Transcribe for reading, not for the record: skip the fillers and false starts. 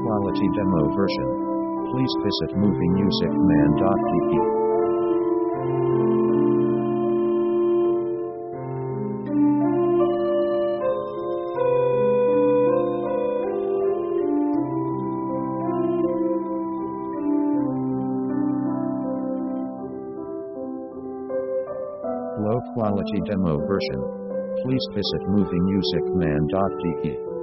quality demo version. Please visit moviemusicman.de. Low quality demo version. Please visit moviemusicman.de.